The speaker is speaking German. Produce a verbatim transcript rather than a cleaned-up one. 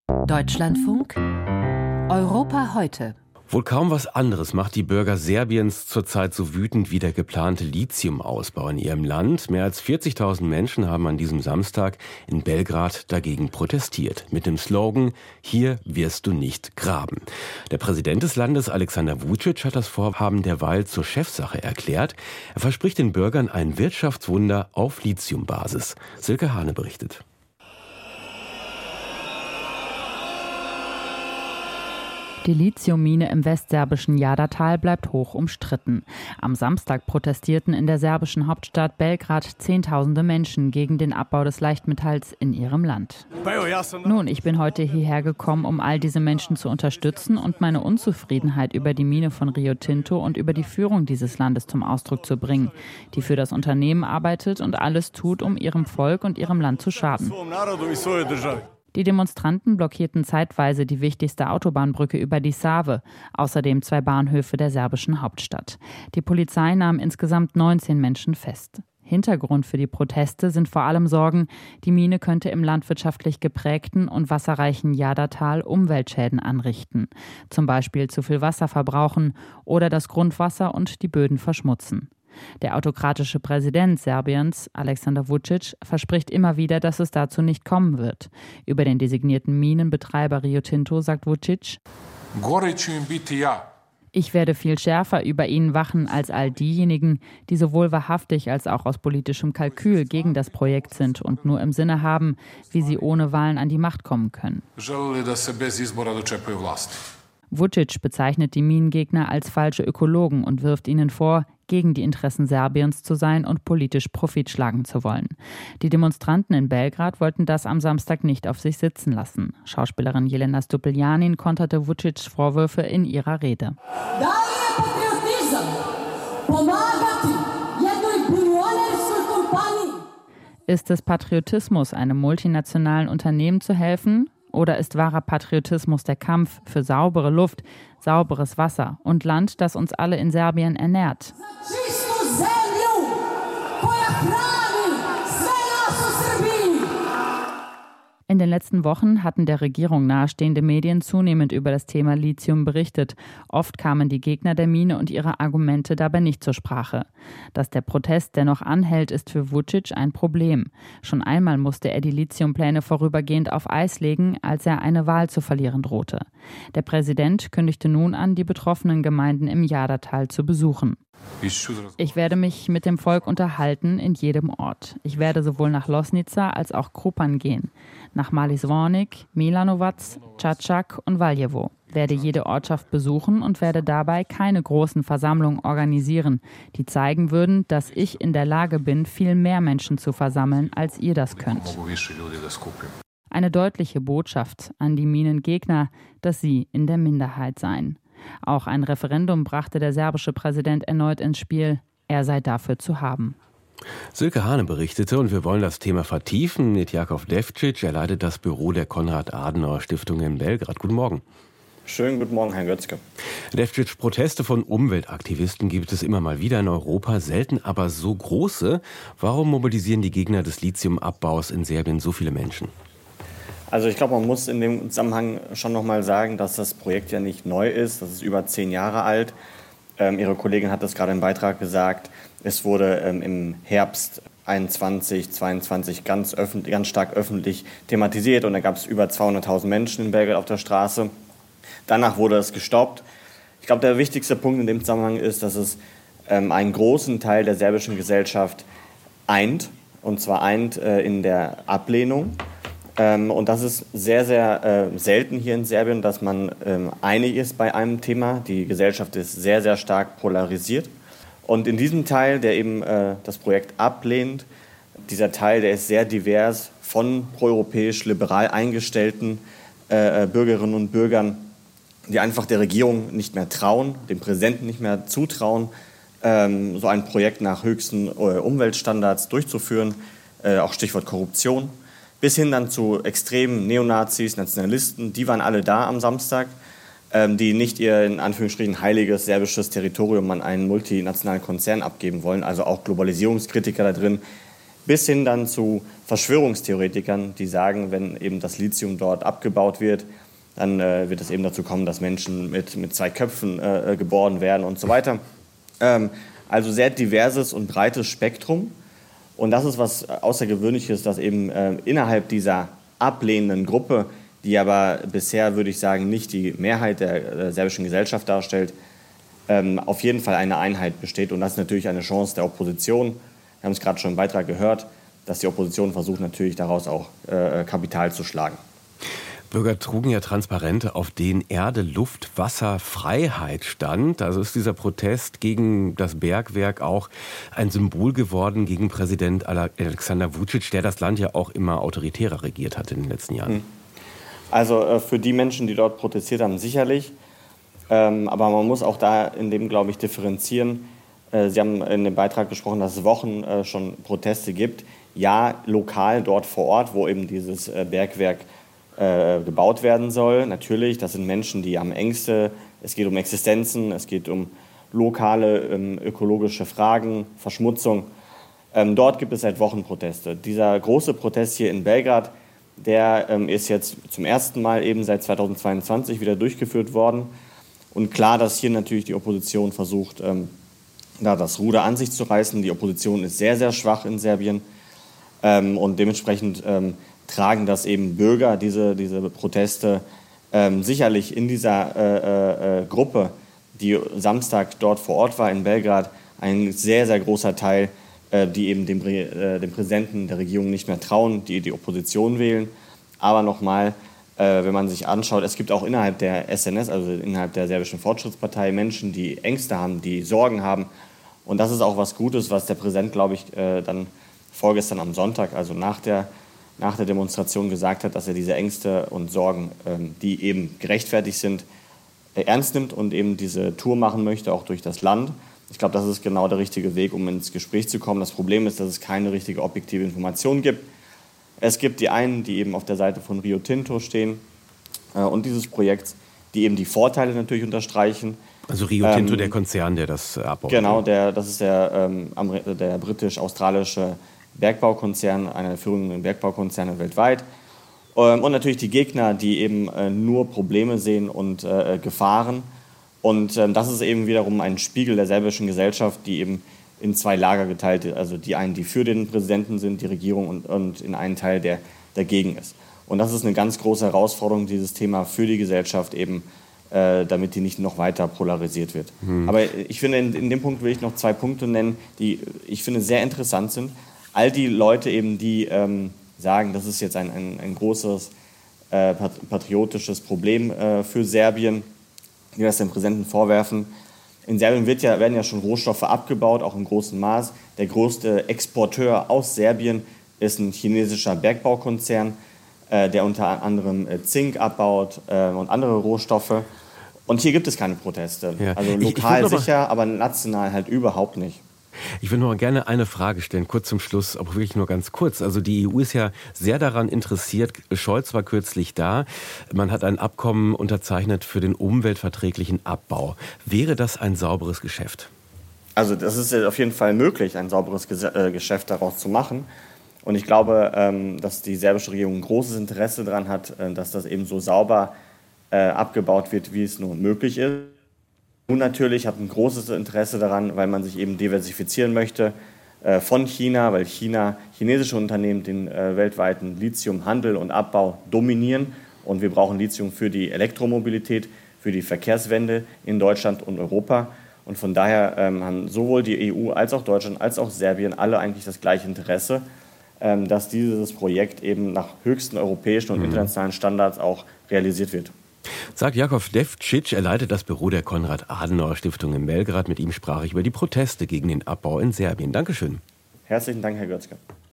Deutschlandfunk Europa heute. Wohl kaum was anderes macht die Bürger Serbiens zurzeit so wütend wie der geplante Lithiumausbau in ihrem Land. Mehr als vierzigtausend Menschen haben an diesem Samstag in Belgrad dagegen protestiert. Mit dem Slogan, hier wirst du nicht graben. Der Präsident des Landes, Aleksandar Vučić, hat das Vorhaben derweil zur Chefsache erklärt. Er verspricht den Bürgern ein Wirtschaftswunder auf Lithiumbasis. Silke Hane berichtet. Die Lithiummine im westserbischen Jadar-Tal bleibt hoch umstritten. Am Samstag protestierten in der serbischen Hauptstadt Belgrad Zehntausende Menschen gegen den Abbau des Leichtmetalls in ihrem Land. Nun, ich bin heute hierher gekommen, um all diese Menschen zu unterstützen und meine Unzufriedenheit über die Mine von Rio Tinto und über die Führung dieses Landes zum Ausdruck zu bringen, die für das Unternehmen arbeitet und alles tut, um ihrem Volk und ihrem Land zu schaden. Die Demonstranten blockierten zeitweise die wichtigste Autobahnbrücke über die Save, außerdem zwei Bahnhöfe der serbischen Hauptstadt. Die Polizei nahm insgesamt neunzehn Menschen fest. Hintergrund für die Proteste sind vor allem Sorgen, die Mine könnte im landwirtschaftlich geprägten und wasserreichen Jadar-Tal Umweltschäden anrichten, zum Beispiel zu viel Wasser verbrauchen oder das Grundwasser und die Böden verschmutzen. Der autokratische Präsident Serbiens, Aleksandar Vučić, verspricht immer wieder, dass es dazu nicht kommen wird. Über den designierten Minenbetreiber Rio Tinto sagt Vučić: Ich werde viel schärfer über ihn wachen als all diejenigen, die sowohl wahrhaftig als auch aus politischem Kalkül gegen das Projekt sind und nur im Sinne haben, wie sie ohne Wahlen an die Macht kommen können. Vučić bezeichnet die Minengegner als falsche Ökologen und wirft ihnen vor, gegen die Interessen Serbiens zu sein und politisch Profit schlagen zu wollen. Die Demonstranten in Belgrad wollten das am Samstag nicht auf sich sitzen lassen. Schauspielerin Jelena Stupeljanin konterte Vučićs Vorwürfe in ihrer Rede. Ist es Patriotismus, einem multinationalen Unternehmen zu helfen? Oder ist wahrer Patriotismus der Kampf für saubere Luft, sauberes Wasser und Land, das uns alle in Serbien ernährt? In den letzten Wochen hatten der Regierung nahestehende Medien zunehmend über das Thema Lithium berichtet. Oft kamen die Gegner der Mine und ihre Argumente dabei nicht zur Sprache. Dass der Protest dennoch anhält, ist für Vučić ein Problem. Schon einmal musste er die Lithiumpläne vorübergehend auf Eis legen, als er eine Wahl zu verlieren drohte. Der Präsident kündigte nun an, die betroffenen Gemeinden im Jadar-Tal zu besuchen. Ich werde mich mit dem Volk unterhalten in jedem Ort. Ich werde sowohl nach Loznica als auch Krupan gehen, nach Mali Zvornik, Milanovac, Čačak und Valjevo. Werde jede Ortschaft besuchen und werde dabei keine großen Versammlungen organisieren, die zeigen würden, dass ich in der Lage bin, viel mehr Menschen zu versammeln, als ihr das könnt. Eine deutliche Botschaft an die Minengegner, dass sie in der Minderheit seien. Auch ein Referendum brachte der serbische Präsident erneut ins Spiel. Er sei dafür zu haben. Silke Hane berichtete, und wir wollen das Thema vertiefen mit Jakov Devčić. Er leitet das Büro der Konrad-Adenauer-Stiftung in Belgrad. Guten Morgen. Schönen guten Morgen, Herr Götzke. Devčić, Proteste von Umweltaktivisten gibt es immer mal wieder in Europa, selten aber so große. Warum mobilisieren die Gegner des Lithiumabbaus in Serbien so viele Menschen? Also ich glaube, man muss in dem Zusammenhang schon noch mal sagen, dass das Projekt ja nicht neu ist. Das ist über zehn Jahre alt. Ähm, Ihre Kollegin hat das gerade im Beitrag gesagt. Es wurde ähm, im Herbst einundzwanzig, zweiundzwanzig ganz, öffentlich, ganz stark öffentlich thematisiert. Und da gab es über zweihunderttausend Menschen in Belgrad auf der Straße. Danach wurde es gestoppt. Ich glaube, der wichtigste Punkt in dem Zusammenhang ist, dass es ähm, einen großen Teil der serbischen Gesellschaft eint. Und zwar eint äh, in der Ablehnung. Ähm, und das ist sehr, sehr äh, selten hier in Serbien, dass man ähm, einig ist bei einem Thema. Die Gesellschaft ist sehr, sehr stark polarisiert. Und in diesem Teil, der eben äh, das Projekt ablehnt, dieser Teil, der ist sehr divers von proeuropäisch liberal eingestellten äh, Bürgerinnen und Bürgern, die einfach der Regierung nicht mehr trauen, dem Präsidenten nicht mehr zutrauen, ähm, so ein Projekt nach höchsten äh, Umweltstandards durchzuführen, äh, auch Stichwort Korruption. Bis hin dann zu extremen Neonazis, Nationalisten, die waren alle da am Samstag, ähm, die nicht ihr in Anführungsstrichen heiliges serbisches Territorium an einen multinationalen Konzern abgeben wollen, also auch Globalisierungskritiker da drin, bis hin dann zu Verschwörungstheoretikern, die sagen, wenn eben das Lithium dort abgebaut wird, dann äh, wird es eben dazu kommen, dass Menschen mit, mit zwei Köpfen äh, geboren werden und so weiter. Ähm, also sehr diverses und breites Spektrum. Und das ist was Außergewöhnliches, dass eben äh, innerhalb dieser ablehnenden Gruppe, die aber bisher, würde ich sagen, nicht die Mehrheit der äh, serbischen Gesellschaft darstellt, ähm, auf jeden Fall eine Einheit besteht. Und das ist natürlich eine Chance der Opposition. Wir haben es gerade schon im Beitrag gehört, dass die Opposition versucht, natürlich daraus auch äh, Kapital zu schlagen. Bürger trugen ja Transparente, auf denen Erde, Luft, Wasser, Freiheit stand. Also ist dieser Protest gegen das Bergwerk auch ein Symbol geworden gegen Präsident Alexander Vučić, der das Land ja auch immer autoritärer regiert hat in den letzten Jahren. Also äh, für die Menschen, die dort protestiert haben, sicherlich. Ähm, aber man muss auch da in dem, glaube ich, differenzieren. Sie haben in dem Beitrag gesprochen, dass es Wochen äh, schon Proteste gibt. Ja, lokal dort vor Ort, wo eben dieses äh, Bergwerk äh, gebaut werden soll. Natürlich, das sind Menschen, die haben Ängste. Es geht um Existenzen, es geht um lokale ähm, ökologische Fragen, Verschmutzung. Ähm, dort gibt es seit Wochen Proteste. Dieser große Protest hier in Belgrad, der ähm, ist jetzt zum ersten Mal eben seit zweitausendzweiundzwanzig wieder durchgeführt worden. Und klar, dass hier natürlich die Opposition versucht, ähm, da das Ruder an sich zu reißen. Die Opposition ist sehr, sehr schwach in Serbien ähm, und dementsprechend ähm, tragen das eben Bürger, diese, diese Proteste, ähm, sicherlich in dieser äh, äh, Gruppe, die Samstag dort vor Ort war in Belgrad, ein sehr, sehr großer Teil, äh, die eben dem, äh, dem Präsidenten der Regierung nicht mehr trauen, die die Opposition wählen. Aber nochmal, äh, wenn man sich anschaut, es gibt auch innerhalb der S N S, also innerhalb der serbischen Fortschrittspartei, Menschen, die Ängste haben, die Sorgen haben. Und das ist auch was Gutes, was der Präsident, glaube ich, äh, dann vorgestern am Sonntag, also nach der, nach der Demonstration gesagt hat, dass er diese Ängste und Sorgen, ähm, die eben gerechtfertigt sind, äh, ernst nimmt und eben diese Tour machen möchte, auch durch das Land. Ich glaube, das ist genau der richtige Weg, um ins Gespräch zu kommen. Das Problem ist, dass es keine richtige objektive Information gibt. Es gibt die einen, die eben auf der Seite von Rio Tinto stehen äh, und dieses Projekts, die eben die Vorteile natürlich unterstreichen. Also Rio Tinto, ähm, der Konzern, der das abbaut. Genau, der, das ist der, ähm, der britisch-australische Bergbaukonzern, einer der führenden Bergbaukonzerne weltweit. Ähm, und natürlich die Gegner, die eben äh, nur Probleme sehen und äh, Gefahren. Und ähm, das ist eben wiederum ein Spiegel der serbischen Gesellschaft, die eben in zwei Lager geteilt ist. Also die einen, die für den Präsidenten sind, die Regierung, und, und in einen Teil, der dagegen ist. Und das ist eine ganz große Herausforderung, dieses Thema für die Gesellschaft eben, äh, damit die nicht noch weiter polarisiert wird. Hm. Aber ich finde, in, in dem Punkt will ich noch zwei Punkte nennen, die ich finde sehr interessant sind. All die Leute eben, die ähm, sagen, das ist jetzt ein, ein, ein großes äh, patriotisches Problem äh, für Serbien, die das dem Präsidenten vorwerfen. In Serbien wird ja, werden ja schon Rohstoffe abgebaut, auch im großen Maß. Der größte Exporteur aus Serbien ist ein chinesischer Bergbaukonzern, äh, der unter anderem äh, Zink abbaut äh, und andere Rohstoffe. Und hier gibt es keine Proteste. Ja. Also lokal ich, ich sicher, aber national halt überhaupt nicht. Ich würde noch gerne eine Frage stellen, kurz zum Schluss, aber wirklich nur ganz kurz. Also die E U ist ja sehr daran interessiert. Scholz war kürzlich da. Man hat ein Abkommen unterzeichnet für den umweltverträglichen Abbau. Wäre das ein sauberes Geschäft? Also das ist auf jeden Fall möglich, ein sauberes Geschäft daraus zu machen. Und ich glaube, dass die serbische Regierung ein großes Interesse daran hat, dass das eben so sauber abgebaut wird, wie es nur möglich ist. Und natürlich hat ein großes Interesse daran, weil man sich eben diversifizieren möchte äh, von China, weil China, chinesische Unternehmen den äh, weltweiten Lithiumhandel und Abbau dominieren. Und wir brauchen Lithium für die Elektromobilität, für die Verkehrswende in Deutschland und Europa. Und von daher ähm, haben sowohl die E U als auch Deutschland als auch Serbien alle eigentlich das gleiche Interesse, ähm, dass dieses Projekt eben nach höchsten europäischen und internationalen Standards auch realisiert wird. Sagt Jakov Devčić, er leitet das Büro der Konrad-Adenauer-Stiftung in Belgrad. Mit ihm sprach ich über die Proteste gegen den Abbau in Serbien. Dankeschön. Herzlichen Dank, Herr Götzke.